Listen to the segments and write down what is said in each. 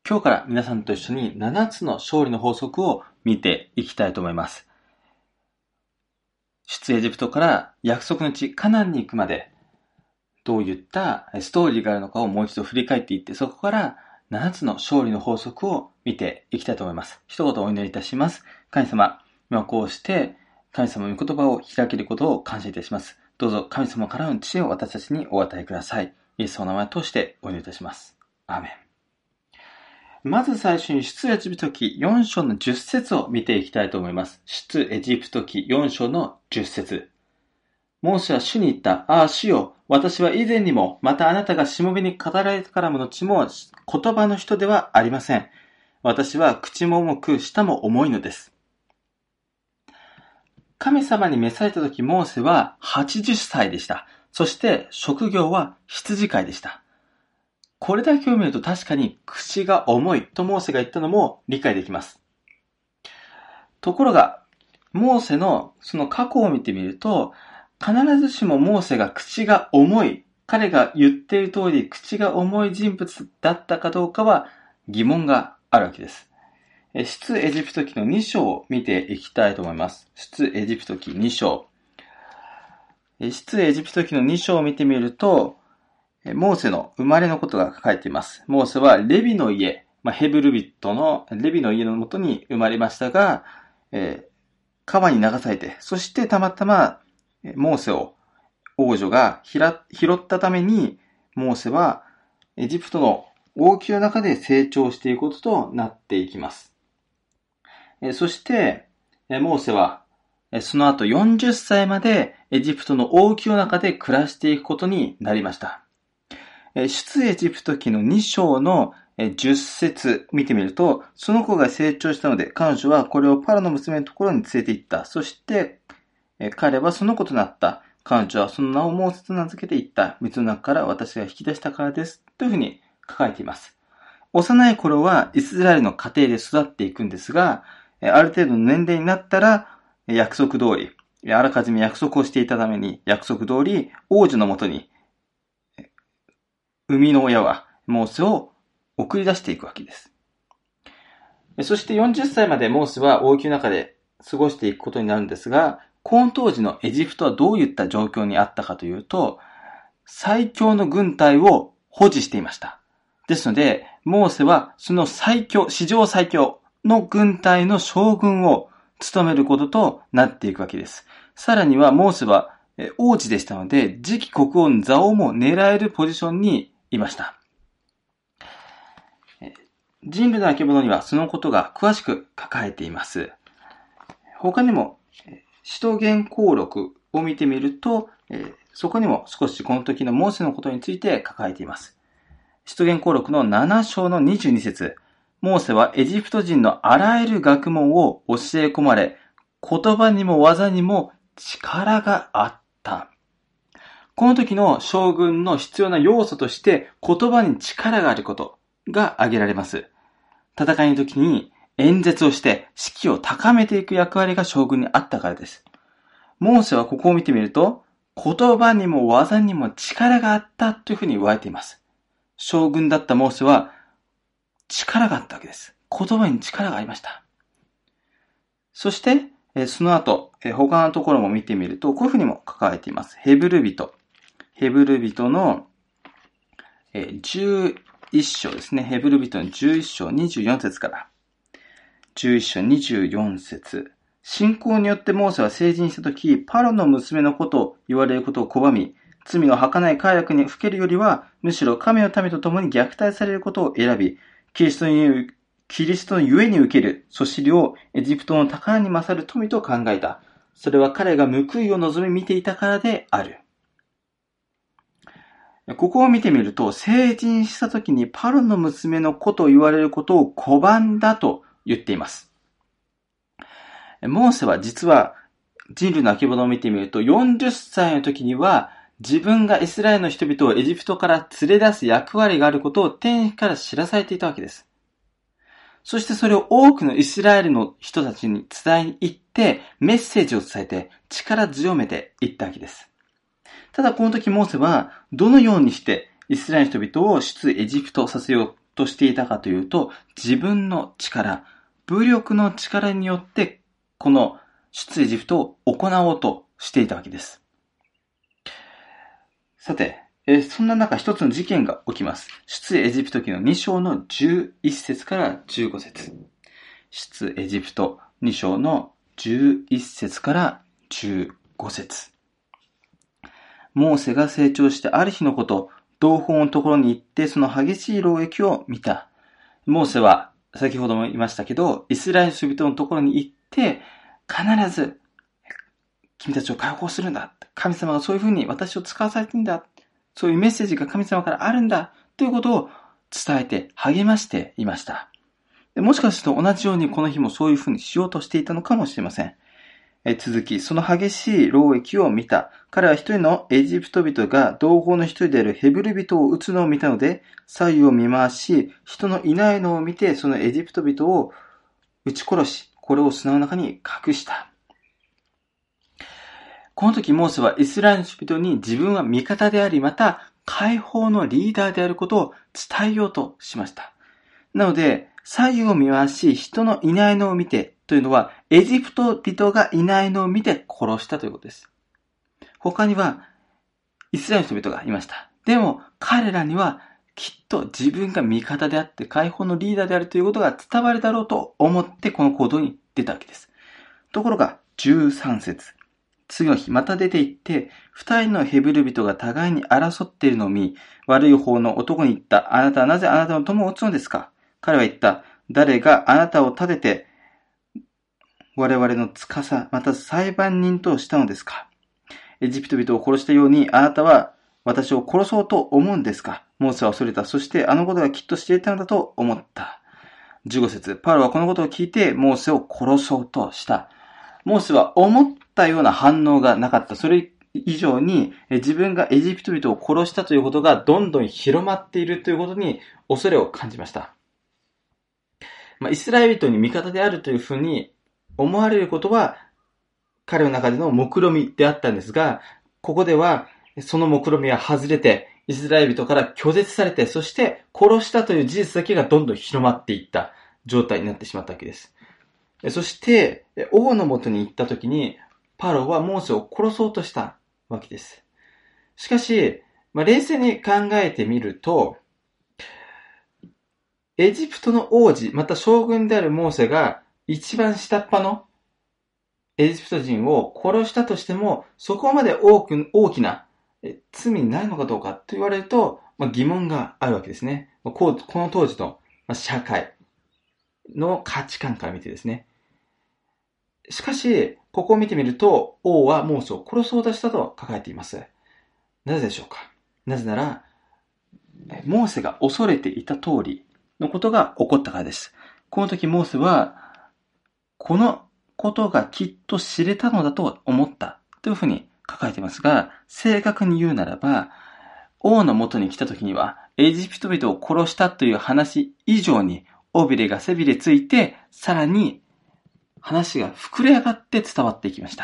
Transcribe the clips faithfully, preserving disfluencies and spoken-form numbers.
今日から皆さんと一緒にななつの勝利の法則を見ていきたいと思います。出エジプトから約束の地カナンに行くまでどういったストーリーがあるのかをもう一度振り返っていって、そこからななつの勝利の法則を見ていきたいと思います。一言お祈りいたします。神様、今こうして神様の御言葉を開けることを感謝いたします。どうぞ神様からの知恵を私たちにお与えください。イエスの名前を通してお祈りいたします。アーメン。まず最初に出エジプト記よん章のじゅっ節を見ていきたいと思います。出エジプト記よん章のじゅっ節。モーセは主に言った。ああ、主よ、私は以前にも、またあなたがしもべに語られてからも後も、言葉の人ではありません。私は口も重く、舌も重いのです。神様に召された時、モーセははちじゅっさいでした。そして職業は羊飼いでした。これだけを見ると確かに口が重いとモーセが言ったのも理解できます。ところが、モーセのその過去を見てみると、必ずしもモーセが口が重い、彼が言っている通り口が重い人物だったかどうかは疑問があるわけです。出エジプト記のに章を見ていきたいと思います。出エジプト記に章。出エジプト記のに章を見てみると、モーセの生まれのことが書かれています。モーセはレビの家、まあ、ヘブル人のレビの家のもとに生まれましたが、えー、川に流されて、そしてたまたまモーセを王女が拾ったために、モーセはエジプトの王宮の中で成長していくこととなっていきます。そして、モーセはその後よんじゅっさいまでエジプトの王宮の中で暮らしていくことになりました。出エジプト記のに章のじゅっ節見てみると、その子が成長したので、彼女はこれをパロの娘のところに連れて行った。そして、彼はその子となった。彼女はその名をモーセと名付けて言った。水の中から私が引き出したからです。というふうに書かれています。幼い頃はイスラエルの家庭で育っていくんですが、ある程度の年齢になったら、約束通り、あらかじめ約束をしていたために、約束通り王女のもとに、生みの親はモーセを送り出していくわけです。そしてよんじゅっさいまでモーセは王宮の中で過ごしていくことになるんですが、この当時のエジプトはどういった状況にあったかというと、最強の軍隊を保持していました。ですので、モーセはその最強、史上最強の軍隊の将軍を務めることとなっていくわけです。さらにはモーセは王子でしたので、次期国王の座をも狙えるポジションにいました。人類の曙にはそのことが詳しく書かれています。他にも、使徒言行録を見てみると、そこにも少しこの時のモーセのことについて書かれています。使徒言行録のなな章のにじゅうに節。モーセはエジプト人のあらゆる学問を教え込まれ、言葉にも技にも力があった。この時の将軍の必要な要素として言葉に力があることが挙げられます。戦いの時に演説をして士気を高めていく役割が将軍にあったからです。モーセはここを見てみると、言葉にも技にも力があったというふうに言われています。将軍だったモーセは力があったわけです。言葉に力がありました。そして、その後、他のところも見てみると、こういうふうにも書かれています。ヘブル人。ヘブル人のじゅういっ章ですね。ヘブル人のじゅういっ章にじゅうよん節から。じゅういっ章にじゅうよん節。信仰によってモーセは成人したとき、パロの娘のことを言われることを拒み、罪の儚い快楽にふけるよりは、むしろ神の民と共に虐待されることを選び、キリストに、キリストのゆえに受けるそしりをエジプトの宝に勝る富と考えた。それは彼が報いを望み見ていたからである。ここを見てみると、成人した時にパロの娘の子と言われることを拒んだと言っています。モーセは実は人類の曙を見てみると、よんじゅっさいの時には自分がイスラエルの人々をエジプトから連れ出す役割があることを天から知らされていたわけです。そしてそれを多くのイスラエルの人たちに伝えに行ってメッセージを伝えて力強めていったわけです。ただこの時モーセはどのようにしてイスラエルの人々を出エジプトさせようとしていたかというと、自分の力、武力の力によって、この出エジプトを行おうとしていたわけです。さて、えそんな中一つの事件が起きます。出エジプト記のに章のじゅういっ節からじゅうご節。出エジプトに章のじゅういっ節からじゅうご節。モーセが成長してある日のこと、同胞のところに行ってその激しい労役を見た。モーセは先ほども言いましたけど、イスラエル人々のところに行って、必ず君たちを解放するんだ。神様がそういうふうに私を使わされているんだ。そういうメッセージが神様からあるんだ。ということを伝えて励ましていました。もしかすると同じようにこの日もそういうふうにしようとしていたのかもしれません。え続き、その激しい労役を見た。彼は一人のエジプト人が同胞の一人であるヘブル人を撃つのを見たので、左右を見回し、人のいないのを見て、そのエジプト人を撃ち殺し、これを砂の中に隠した。この時、モーセはイスラエル人々に自分は味方であり、また解放のリーダーであることを伝えようとしました。なので、左右を見回し、人のいないのを見てというのは、エジプト人がいないのを見て殺したということです。他には、イスラエル人々がいました。でも、彼らには、きっと自分が味方であって、解放のリーダーであるということが伝わるだろうと思って、この行動に出たわけです。ところが、じゅうさん節。次の日、また出て行って、二人のヘブル人が互いに争っているのを見、悪い方の男に言った。あなたはなぜあなたの友を撃つのですか？彼は言った。誰があなたを立てて、我々の司、また裁判人としたのですか？エジプト人を殺したように、あなたは私を殺そうと思うんですか？モーセは恐れた。そしてあのことがきっとしていたのだと思った。じゅうご節。パウロはこのことを聞いて、モーセを殺そうとした。モーセは思ったような反応がなかった。それ以上に、自分がエジプト人を殺したということがどんどん広まっているということに恐れを感じました。まあ、イスラエル人に味方であるというふうに思われることは彼の中での目論みであったんですが、ここではその目論みは外れて、イスラエル人から拒絶されて、そして殺したという事実だけがどんどん広まっていった状態になってしまったわけです。そして、王のもとに行ったときに、パロはモーセを殺そうとしたわけです。しかし、まあ、冷静に考えてみると、エジプトの王子、また将軍であるモーセが一番下っ端のエジプト人を殺したとしても、そこまで多く大きな罪になるのかどうかと言われると、まあ、疑問があるわけですね。こう、この当時の社会の価値観から見てですね。しかし、ここを見てみると、王はモーセを殺そうとしたと書かれています。なぜでしょうか？なぜなら、モーセが恐れていた通りのことが起こったからです。この時モーセは、このことがきっと知れたのだと思ったというふうに書かれていますが、正確に言うならば、王の元に来た時には、エジプト人を殺したという話以上に、尾びれが背びれついて、さらに話が膨れ上がって伝わっていきました。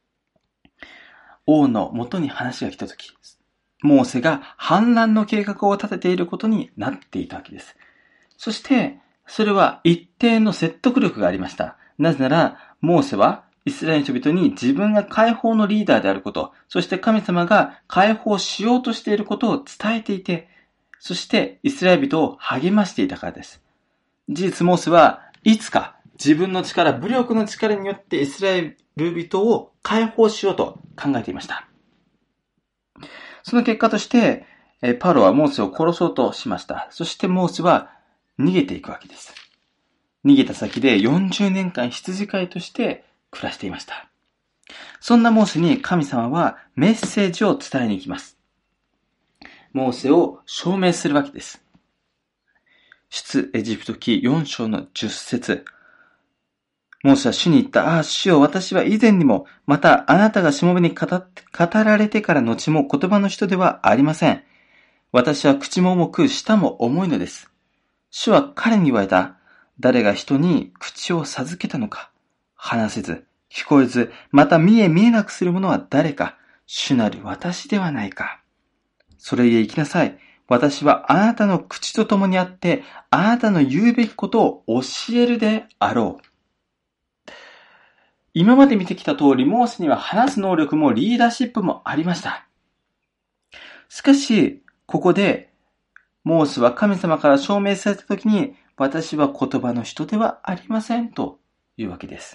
王の元に話が来た時、モーセが反乱の計画を立てていることになっていたわけです。そして、それは一定の説得力がありました。なぜなら、モーセはイスラエル人々に自分が解放のリーダーであること、そして神様が解放しようとしていることを伝えていて、そしてイスラエル人を励ましていたからです。事実モーセはいつか自分の力、武力の力によってイスラエル人を解放しようと考えていました。その結果として、パロはモーセを殺そうとしました。そしてモーセは逃げていくわけです。逃げた先でよんじゅうねんかん羊飼いとして暮らしていました。そんなモーセに神様はメッセージを伝えに行きます。モーセを証明するわけです。出エジプト記よん章のじゅっ節。モーセは主に言った。ああ、主よ、私は以前にも、またあなたがしもべに語って、語られてから後も言葉の人ではありません。私は口も重く、舌も重いのです。主は彼に言われた。誰が人に口を授けたのか。話せず、聞こえず、また見え見えなくする者は誰か。主なる私ではないか。それゆえ行きなさい。 私はあなたの口と共にあって、あなたの言うべきことを教えるであろう。今まで見てきた通り、モーセには話す能力もリーダーシップもありました。しかし、ここで、モーセは神様から証明されたときに、私は言葉の人ではありませんというわけです。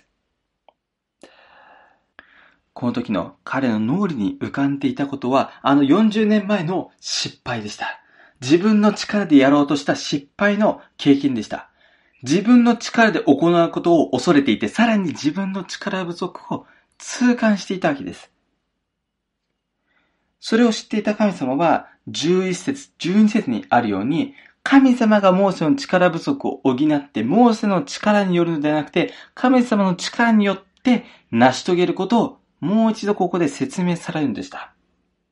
この時の彼の脳裏に浮かんでいたことは、あのよんじゅうねんまえの失敗でした。自分の力でやろうとした失敗の経験でした。自分の力で行うことを恐れていて、さらに自分の力不足を痛感していたわけです。それを知っていた神様は、じゅういっ節、じゅうに節にあるように、神様がモーセの力不足を補って、モーセの力によるのではなくて、神様の力によって成し遂げることをもう一度ここで説明されるんでした。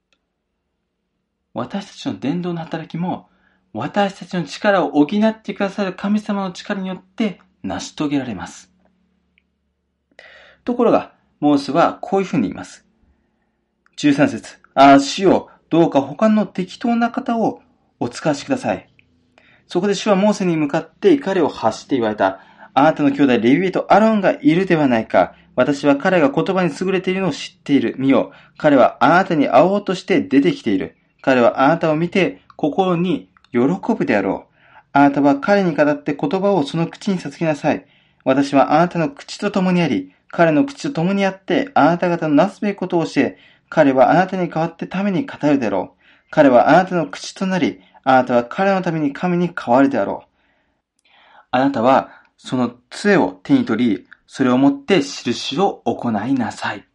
私たちの伝道の働きも、私たちの力を補ってくださる神様の力によって成し遂げられます。ところが、モーセはこういうふうに言います。じゅうさん節、ああ、主よ、どうか他の適当な方をお使わしください。そこで主はモーセに向かって怒りを発して言われた。あなたの兄弟レビエとアロンがいるではないか。私は彼が言葉に優れているのを知っている。見よ、彼はあなたに会おうとして出てきている。彼はあなたを見て心に喜ぶであろう。あなたは彼に語って言葉をその口に授けなさい。私はあなたの口と共にあり、彼の口と共にあって、あなた方のなすべきことを教え、彼はあなたに代わってために語るであろう。彼はあなたの口となり、あなたは彼のために神に変わるであろう。あなたはその杖を手に取り、それをもって印を行いなさい。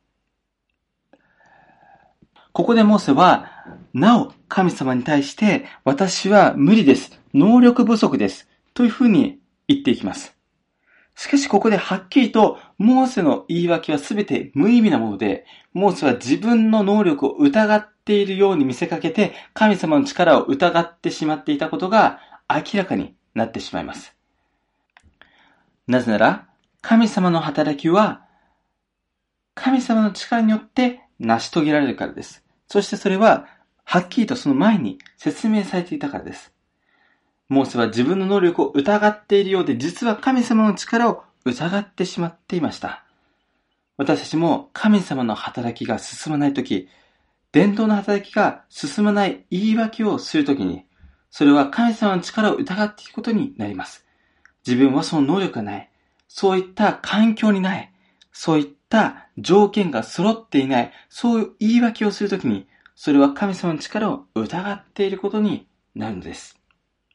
ここでモーセは、なお神様に対して、私は無理です。能力不足です。というふうに言っていきます。しかしここではっきりと、モーセの言い訳はすべて無意味なもので、モーセは自分の能力を疑っているように見せかけて、神様の力を疑ってしまっていたことが明らかになってしまいます。なぜなら、神様の働きは、神様の力によって成し遂げられるからです。そしてそれは、はっきりとその前に説明されていたからです。モーセは自分の能力を疑っているようで、実は神様の力を疑ってしまっていました。私たちも神様の働きが進まないとき、伝統の働きが進まない言い訳をするときに、それは神様の力を疑っていくことになります。自分はその能力がない。そういった環境にない。そういった条件が揃っていない。そういう言い訳をするときに、それは神様の力を疑っていることになるのです。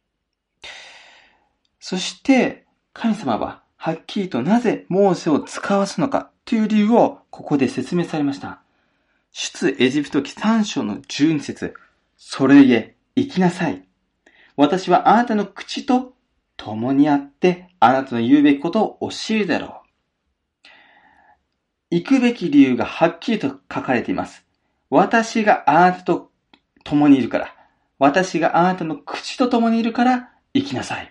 そして、神様ははっきりとなぜモーセを使わすのかという理由をここで説明されました。出エジプト記さん章のじゅうに節、それゆえ行きなさい。私はあなたの口と共にあって、あなたの言うべきことを教えるだろう。行くべき理由がはっきりと書かれています。私があなたと共にいるから。私があなたの口と共にいるから行きなさい。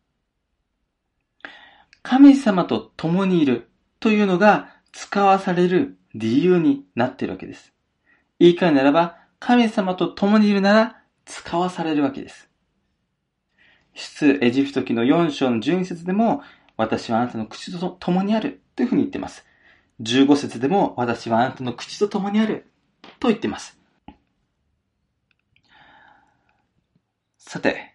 神様と共にいるというのが使わされる理由になっているわけです。言い換えならば、神様と共にいるなら使わされるわけです。出エジプト記のよん章のじゅうに節でも、私はあなたの口と共にあるというふうに言っています。じゅうご節でも、私はあなたの口と共にあると言っています。さて、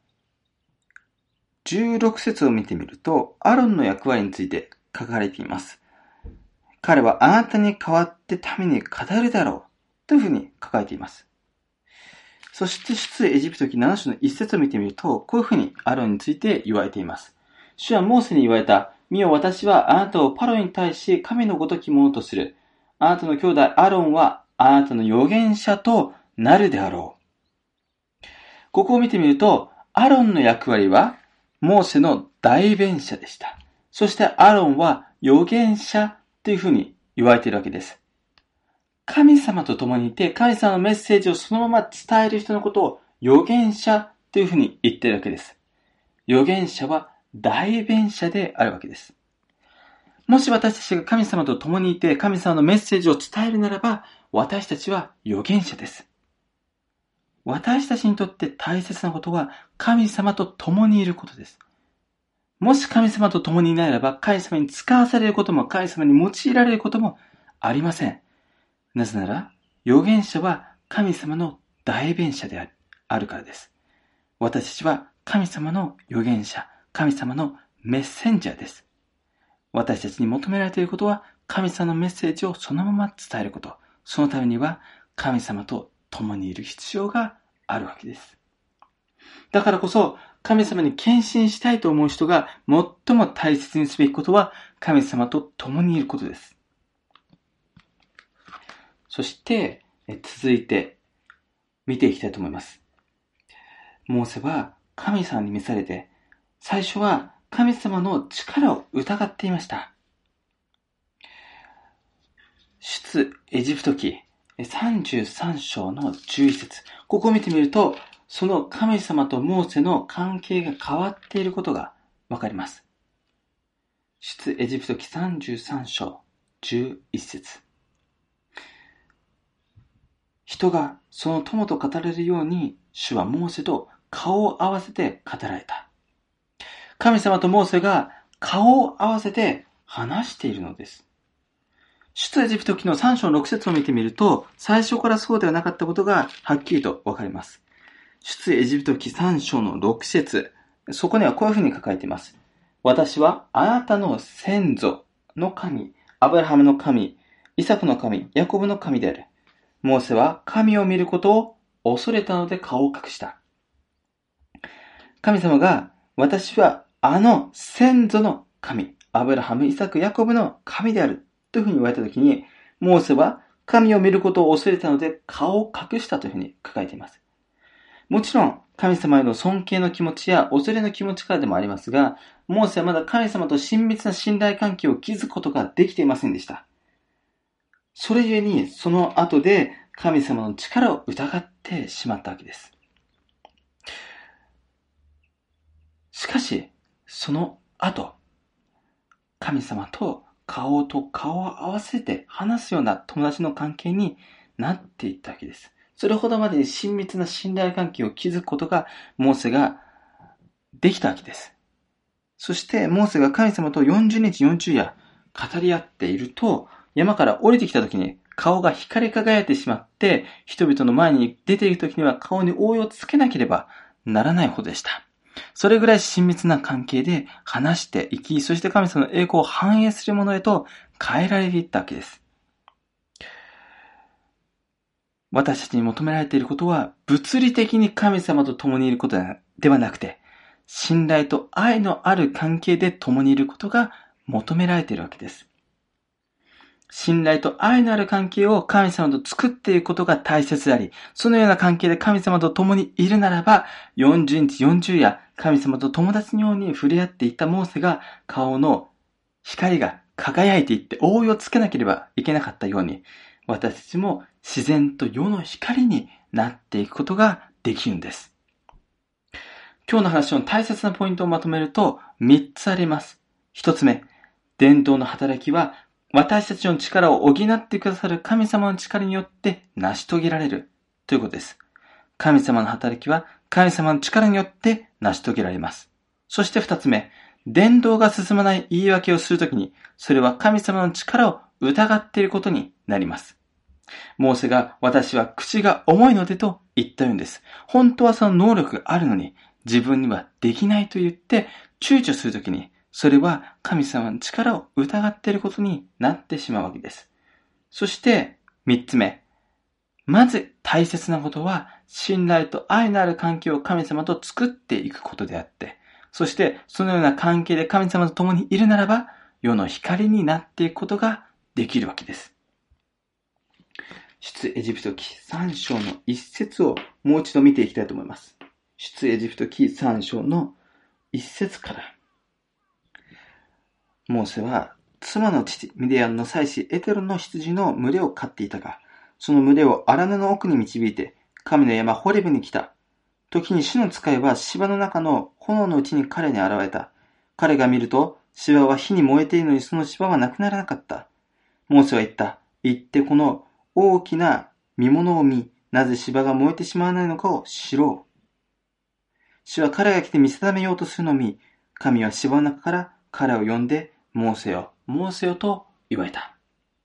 じゅうろく節を見てみると、アロンの役割について書かれています。彼はあなたに代わって民に語るだろうというふうに書かれています。そして出エジプト記なな章のいち節を見てみると、こういうふうにアロンについて言われています。主はモーセに言われた。見よ、私はあなたをパロに対し神のごときものとする。あなたの兄弟アロンはあなたの預言者となるであろう。ここを見てみると、アロンの役割はモーセの代弁者でした。そしてアロンは預言者というふうに言われているわけです。神様と共にいて、神様のメッセージをそのまま伝える人のことを預言者というふうに言っているわけです。預言者は代弁者であるわけです。もし私たちが神様と共にいて、神様のメッセージを伝えるならば、私たちは預言者です。 私たちにとって大切なことは神様と共にいることです。もし神様と共にいないならば、神様に使わされることも神様に用いられることもありません。なぜなら、預言者は神様の代弁者であるからです。私たちは神様の預言者、神様のメッセンジャーです。私たちに求められていることは、神様のメッセージをそのまま伝えること。そのためには、神様と共にいる必要があるわけです。だからこそ、神様に献身したいと思う人が最も大切にすべきことは、神様と共にいることです。そして、続いて見ていきたいと思います。モーセは神様に召されて、最初は神様の力を疑っていました。出エジプト記さんじゅうさん章のじゅういち節。ここを見てみると、その神様とモーセの関係が変わっていることがわかります。出エジプト記さんじゅうさん章じゅういち節。人がその友と語れるように、主はモーセと顔を合わせて語られた。神様とモーセが顔を合わせて話しているのです。出エジプト記のさん章ろく節を見てみると、最初からそうではなかったことがはっきりとわかります。出エジプト記さん章のろく節、そこにはこういうふうに書かれています。私はあなたの先祖の神、アブラハムの神、イサクの神、ヤコブの神である。モーセは神を見ることを恐れたので顔を隠した。神様が、私はあの先祖の神、アブラハム、イサク、ヤコブの神であるというふうに言われたときに、モーセは神を見ることを恐れたので顔を隠したというふうに書かれています。もちろん、神様への尊敬の気持ちや恐れの気持ちからでもありますが、モーセはまだ神様と親密な信頼関係を築くことができていませんでした。それゆえに、その後で神様の力を疑ってしまったわけです。しかし、その後、神様と顔と顔を合わせて話すような友達の関係になっていったわけです。それほどまでに親密な信頼関係を築くことがモーセができたわけです。そしてモーセが神様とよんじゅうにちよんじゅう夜語り合っていると、山から降りてきた時に顔が光り輝いてしまって、人々の前に出ている時には顔に覆いをつけなければならないほどでした。それぐらい親密な関係で話していき、そして神様の栄光を反映するものへと変えられていったわけです。私たちに求められていることは、物理的に神様と共にいることではなくて、信頼と愛のある関係で共にいることが求められているわけです。信頼と愛のある関係を神様と作っていくことが大切であり、そのような関係で神様と共にいるならば、よんじゅうにちよんじゅう夜、神様と友達のように触れ合っていたモーセが顔の光が輝いていって覆いをつけなければいけなかったように、私たちも自然と世の光になっていくことができるんです。今日の話の大切なポイントをまとめるとみっつあります。ひとつめ、伝道の働きは私たちの力を補ってくださる神様の力によって成し遂げられるということです。神様の働きは神様の力によって成し遂げられます。そして二つ目、伝道が進まない言い訳をするときに、それは神様の力を疑っていることになります。モーセが私は口が重いのでと言ったようです。本当はその能力があるのに自分にはできないと言って躊躇するときに、それは神様の力を疑っていることになってしまうわけです。そして三つ目、まず大切なことは信頼と愛のある関係を神様と作っていくことであって、そしてそのような関係で神様と共にいるならば世の光になっていくことができるわけです。出エジプト記さん章の一節をもう一度見ていきたいと思います。出エジプト記さん章の一節から。モーセは妻の父ミディアンの妻子エテロの羊の群れを飼っていたが、その群れを荒野の奥に導いて神の山ホレブに来た。時に主の使いは芝の中の炎のうちに彼に現れた。彼が見ると芝は火に燃えているのにその芝はなくならなかった。モーセは言った。行ってこの大きな見物を見、 なぜ芝が燃えてしまわないのかを知ろう。主は彼が来て見定めようとするのを見、神は芝の中から彼を呼んで、モーセよ、モーセよと言われた。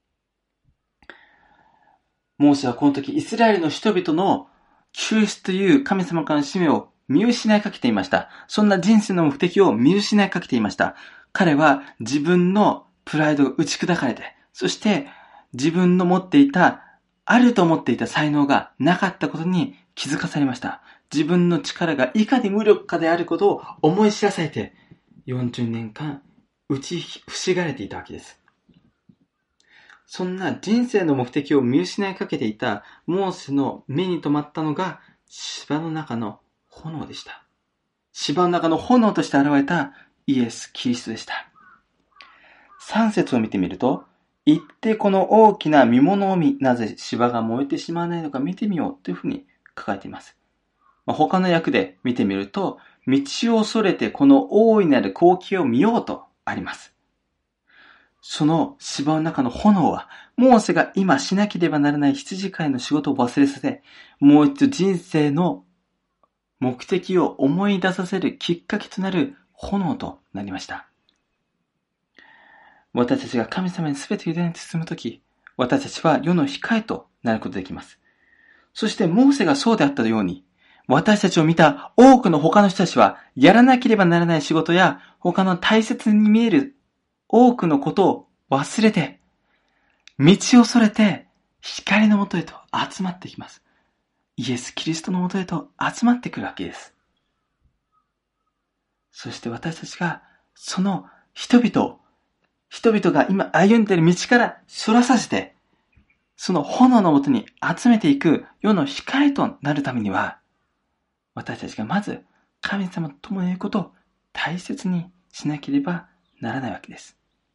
モーセはこの時、イスラエルの人々の救出という神様からの使命を見失いかけていました。そんな人生の目的を見失いかけていました。彼は自分のプライドが打ち砕かれて、そして自分の持っていた、あると思っていた才能がなかったことに気づかされました。自分の力がいかに無力かであることを思い知らされて、よんじゅうねんかん打ちふしがれていたわけです。そんな人生の目的を見失いかけていたモーセの目に留まったのが芝の中の炎でした。芝の中の炎として現れたイエス・キリストでした。さん節を見てみると、行ってこの大きな見物を見、なぜ芝が燃えてしまわないのか見てみようというふうに書かれています。まあ、他の訳で見てみると、道をそれてこの大いなる光景を見ようとあります。その芝の中の炎は、モーセが今しなければならない羊飼いの仕事を忘れさせ、もう一度人生の目的を思い出させるきっかけとなる炎となりました。私たちが神様に全て委ねて進むとき、私たちは世の光となることができます。そしてモーセがそうであったように、私たちを見た多くの他の人たちは、やらなければならない仕事や他の大切に見える多くのことを忘れて、道をそれて光のもとへと集まってきます。イエス・キリストのもとへと集まってくるわけです。そして私たちがその人々を、人々が今歩んでいる道からそらさせて、その炎のもとに集めていく世の光となるためには、私たちがまず神様と共にいることを大切にしなければならないわけです。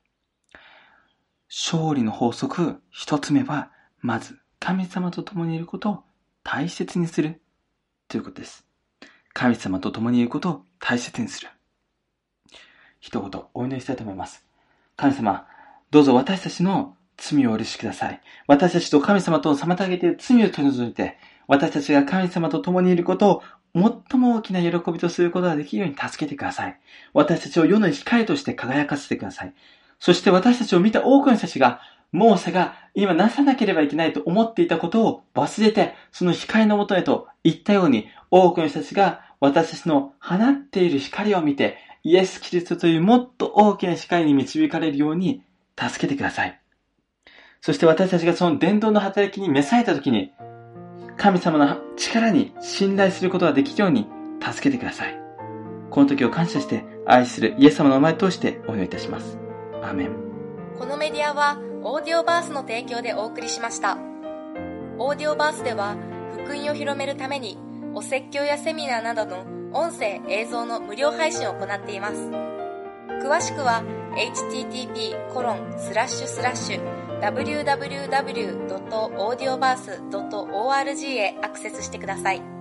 勝利の法則一つ目は、まず神様と共にいることを大切にするということです。神様と共にいることを大切にする。一言お祈りしたいと思います。神様、どうぞ私たちの罪をお許しください。私たちと神様とを妨げている罪を取り除いて、私たちが神様と共にいることを最も大きな喜びとすることができるように助けてください。私たちを世の光として輝かせてください。そして私たちを見た多くの人たちが、モーセが今なさなければいけないと思っていたことを忘れて、その光のもとへと言ったように、多くの人たちが私たちの放っている光を見て、イエス・キリストというもっと大きな光に導かれるように助けてください。そして私たちがその伝道の働きに召されたときに、神様の力に信頼することができるように助けてください。この時を感謝して愛するイエス様の名前を通してお祈りいたします。アーメン。 このメディアはオーディオバースの提供でお送りしました。オーディオバースでは福音を広めるためにお説教やセミナーなどの音声映像の無料配信を行っています。詳しくは エイチティーティーピーコロンスラッシュスラッシュダブリューダブリューダブリュードットオーディオバースドットオーアールジー へアクセスしてください。